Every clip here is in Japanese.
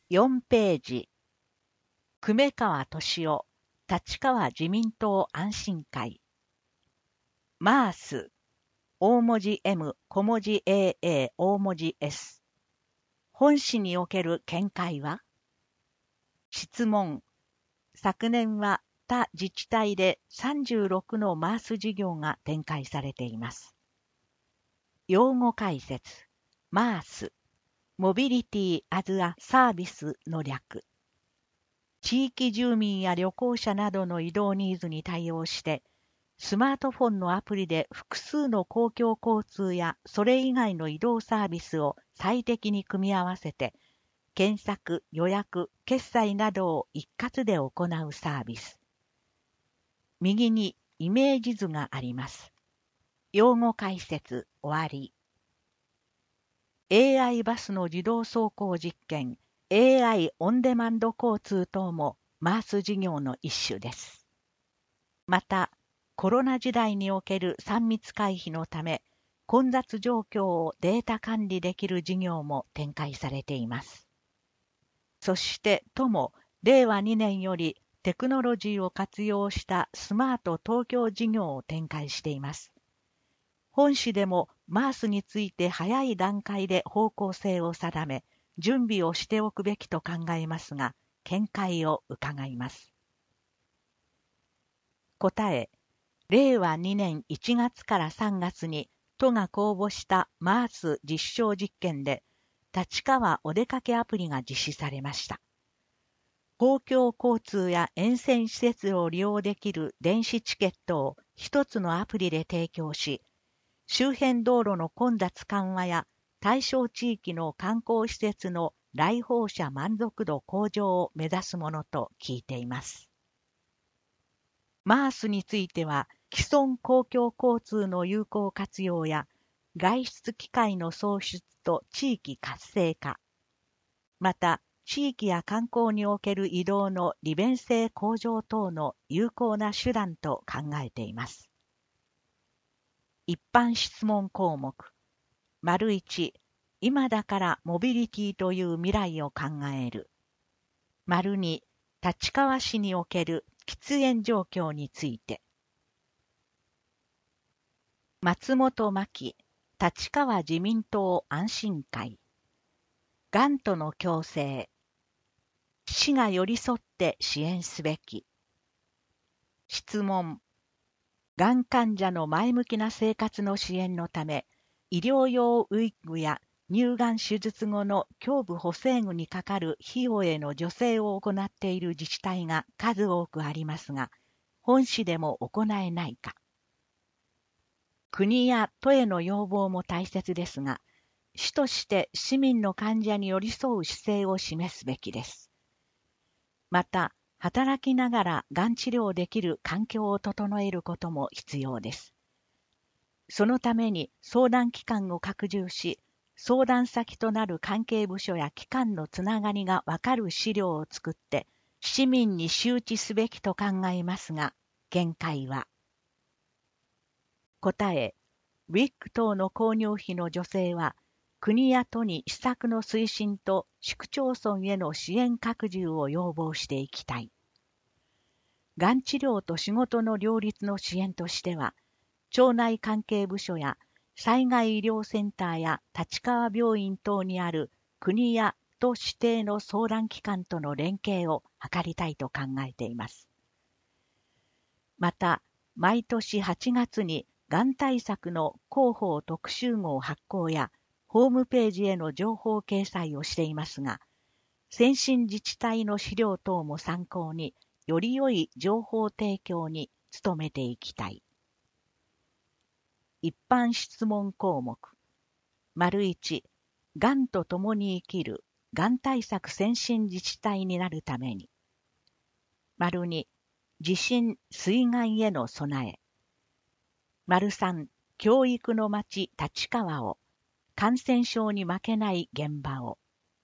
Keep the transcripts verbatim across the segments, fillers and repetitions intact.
よんページ、久米川俊夫、立川自民党安心会。マース、大文字 M、小文字 エーエー、大文字 S。本市における見解は？質問。昨年は他自治体でさんじゅうろくのマース事業が展開されています。用語解説。マース、モビリティ・アズ・ア・サービスの略。地域住民や旅行者などの移動ニーズに対応して、スマートフォンのアプリで複数の公共交通やそれ以外の移動サービスを最適に組み合わせて、検索、予約、決済などを一括で行うサービス。右にイメージ図があります。用語解説終わり。エーアイ バスの自動走行実験、エーアイ オンデマンド交通等もマース事業の一種です。また、コロナ時代におけるさん密回避のため、混雑状況をデータ管理できる事業も展開されています。そして、都もれいわにねんよりテクノロジーを活用したスマート東京事業を展開しています。本市でもマースについて早い段階で方向性を定め、準備をしておくべきと考えますが、見解を伺います。答え、れいわにねんいちがつからさんがつに都が公募したマース実証実験で、立川お出かけアプリが実施されました。公共交通や沿線施設を利用できる電子チケットを一つのアプリで提供し、周辺道路の混雑緩和や対象地域の観光施設の来訪者満足度向上を目指すものと聞いています。マースについては、既存公共交通の有効活用や外出機会の創出と地域活性化、また地域や観光における移動の利便性向上等の有効な手段と考えています。一般質問項目。丸いち、今だからモビリティという未来を考える。丸に、立川市における喫煙状況について。松本真希、立川自民党安心会。がんとの共生。市が寄り添って支援すべき。質問。がん患者の前向きな生活の支援のため、医療用ウィッグや乳がん手術後の胸部補正具にかかる費用への助成を行っている自治体が数多くありますが、本市でも行えないか。国や都への要望も大切ですが、市として市民の患者に寄り添う姿勢を示すべきです。また、働きながらがん治療できる環境を整えることも必要です。そのために相談機関を拡充し、相談先となる関係部署や機関のつながりがわかる資料を作って、市民に周知すべきと考えますが、見解は。答え、ウィッグ等の購入費の助成は、国や都に施策の推進と市区町村への支援拡充を要望していきたい。がん治療と仕事の両立の支援としては、町内関係部署や災害医療センターや立川病院等にある国や都指定の相談機関との連携を図りたいと考えています。また、毎年はちがつにがん対策の広報特集号発行やホームページへの情報掲載をしていますが、先進自治体の資料等も参考に、より良い情報提供に努めていきたい。一般質問項目。丸いち、がんと共に生きるがん対策先進自治体になるために。丸に、地震・水害への備え。丸さん、教育の街立川を、感染症に負けない現場を。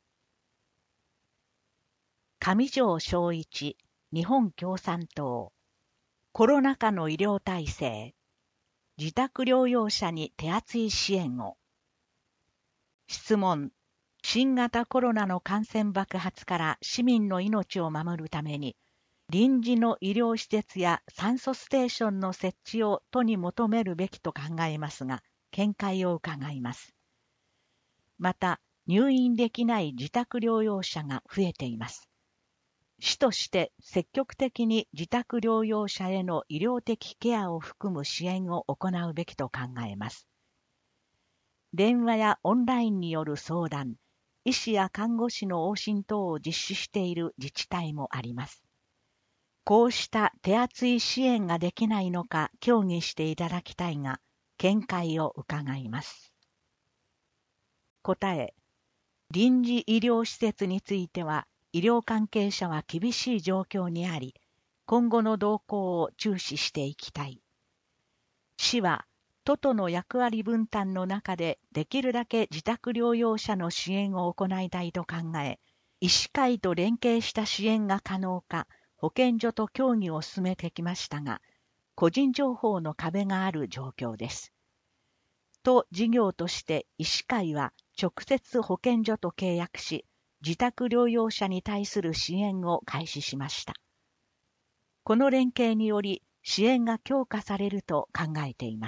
上条正一、日本共産党。コロナ禍の医療体制。自宅療養者に手厚い支援を。質問。 新型コロナの感染爆発から市民の命を守るために、臨時の医療施設や酸素ステーションの設置を都に求めるべきと考えますが、見解を伺います。また、入院できない自宅療養者が増えています。市として積極的に自宅療養者への医療的ケアを含む支援を行うべきと考えます。電話やオンラインによる相談、医師や看護師の往診等を実施している自治体もあります。こうした手厚い支援ができないのか協議していただきたいが、見解を伺います。答え、臨時医療施設については、医療関係者は厳しい状況にあり、今後の動向を注視していきたい。市は、都との役割分担の中でできるだけ自宅療養者の支援を行いたいと考え、医師会と連携した支援が可能か、保健所と協議を進めてきましたが、個人情報の壁がある状況です。都事業として医師会は直接保健所と契約し、自宅療養者に対する支援を開始しました。この連携により支援が強化されると考えています。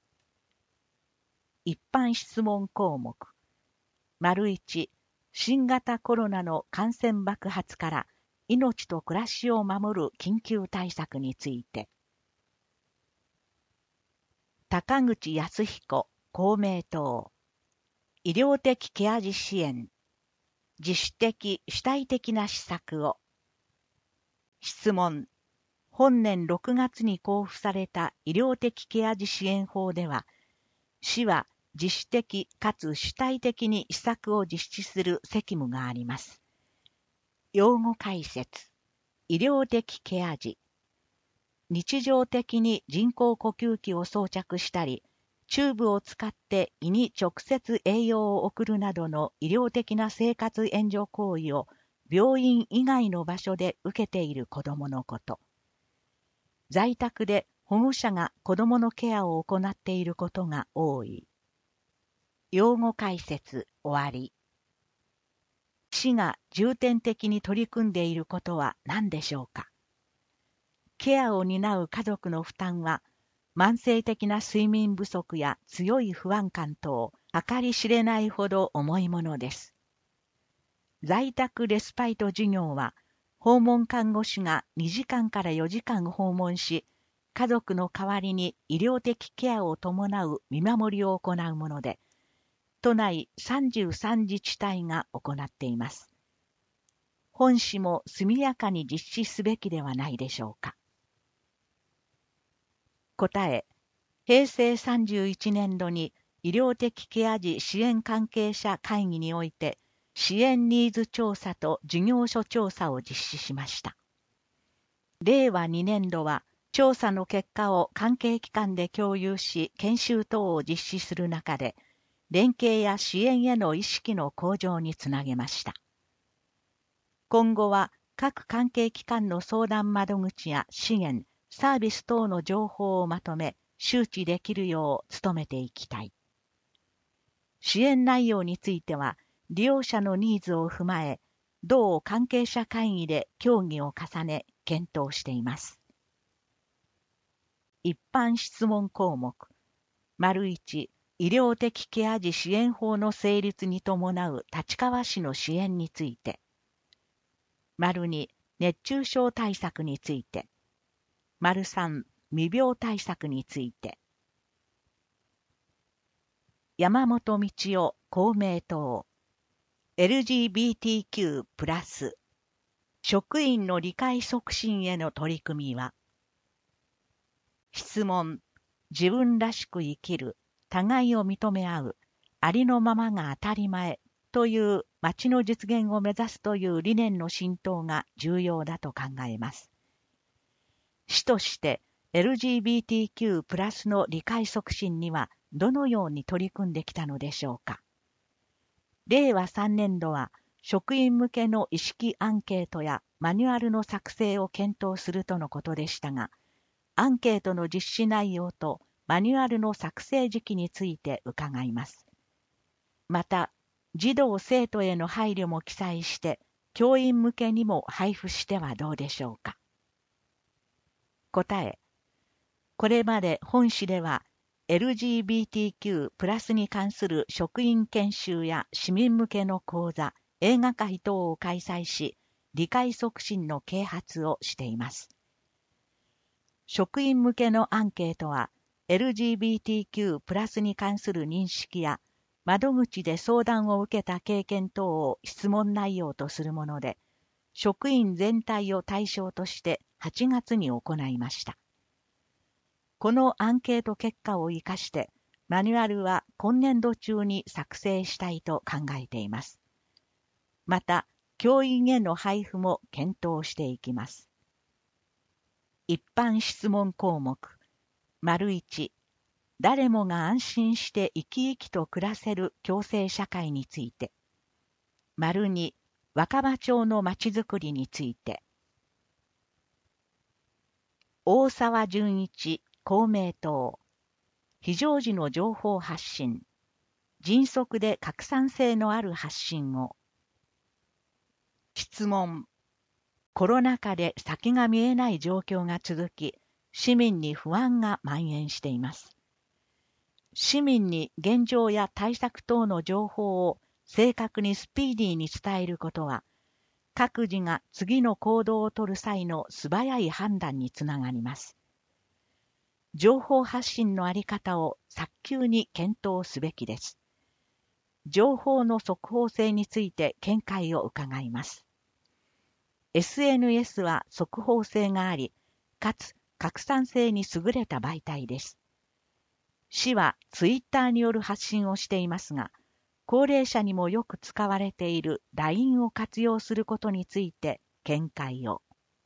一般質問項目。丸いち、新型コロナの感染爆発から命と暮らしを守る緊急対策について。高口康彦、公明党。医療的ケア児支援。自主的主体的な施策を。質問。本年ろくがつに公布された医療的ケア児支援法では、市は自主的かつ主体的に施策を実施する責務があります。用語解説。医療的ケア児。日常的に人工呼吸器を装着したり、チューブを使って胃に直接栄養を送るなどの医療的な生活援助行為を病院以外の場所で受けている子どものこと。在宅で保護者が子どものケアを行っていることが多い。用語解説終わり。市が重点的に取り組んでいることは何でしょうか。ケアを担う家族の負担は、慢性的な睡眠不足や強い不安感等、計り知れないほど重いものです。在宅レスパイト事業は、訪問看護師がにじかんからよじかん訪問し、家族の代わりに医療的ケアを伴う見守りを行うもので、都内さんじゅうさん自治体が行っています。本市も速やかに実施すべきではないでしょうか。答え、へいせいさんじゅういちねんどに医療的ケア児支援関係者会議において支援ニーズ調査と事業所調査を実施しました。れいわにねんどは調査の結果を関係機関で共有し研修等を実施する中で連携や支援への意識の向上につなげました。今後は各関係機関の相談窓口や資源、サービス等の情報をまとめ、周知できるよう努めていきたい。支援内容については、利用者のニーズを踏まえ、同関係者会議で協議を重ね、検討しています。一般質問項目。丸いち、医療的ケア児支援法の成立に伴う立川市の支援について。丸に、熱中症対策について。丸さん、未病対策について。山本道夫、公明党。エルジービーティーキュー プラス。職員の理解促進への取り組みは。質問。自分らしく生きる、互いを認め合う、ありのままが当たり前という街の実現を目指すという理念の浸透が重要だと考えます。市として エルジービーティーキュー プラスの理解促進にはどのように取り組んできたのでしょうか。れいわさんねんどは職員向けの意識アンケートやマニュアルの作成を検討するとのことでしたが、アンケートの実施内容とマニュアルの作成時期について伺います。また、 児童生徒への配慮も記載して、教員向けにも配布してはどうでしょうか。答え。これまで本市では エルジービーティーキュー プラスに関する職員研修や市民向けの講座、映画会等を開催し、理解促進の啓発をしています。職員向けのアンケートは エルジービーティーキュー プラスに関する認識や窓口で相談を受けた経験等を質問内容とするもので、職員全体を対象としてはちがつに行いました。このアンケート結果を生かして、マニュアルは今年度中に作成したいと考えています。また、教員への配布も検討していきます。一般質問項目。丸いち、誰もが安心して生き生きと暮らせる共生社会について。丸に、若葉町のまちづくりについて。大沢純一、公明党。非常時の情報発信。迅速で拡散性のある発信を。質問。コロナ禍で先が見えない状況が続き、市民に不安が蔓延しています。市民に現状や対策等の情報を正確にスピーディーに伝えることは、各自が次の行動を取る際の素早い判断につながります。情報発信のあり方を早急に検討すべきです。情報の速報性について見解を伺います。エスエヌエス は速報性があり、かつ拡散性に優れた媒体です。市はツイッターによる発信をしていますが、高齢者にもよく使われている ライン を活用することについて見解を。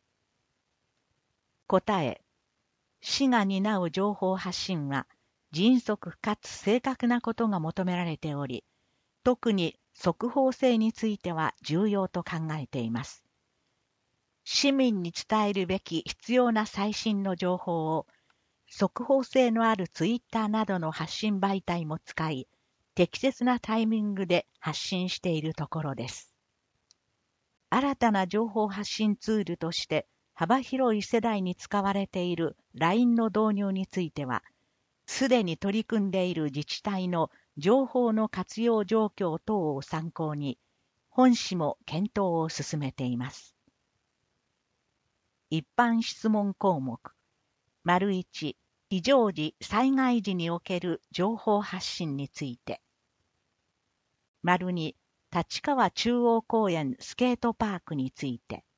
答え。市が担う情報発信は、迅速かつ正確なことが求められており、特に速報性については重要と考えています。市民に伝えるべき必要な最新の情報を、速報性のあるツイッターなどの発信媒体も使い、適切なタイミングで発信しているところです。新たな情報発信ツールとして幅広い世代に使われている ライン の導入については、すでに取り組んでいる自治体の情報の活用状況等を参考に、本市も検討を進めています。一般質問項目。丸いち、非常時・災害時における情報発信について。丸に、立川中央公園スケートパークについて。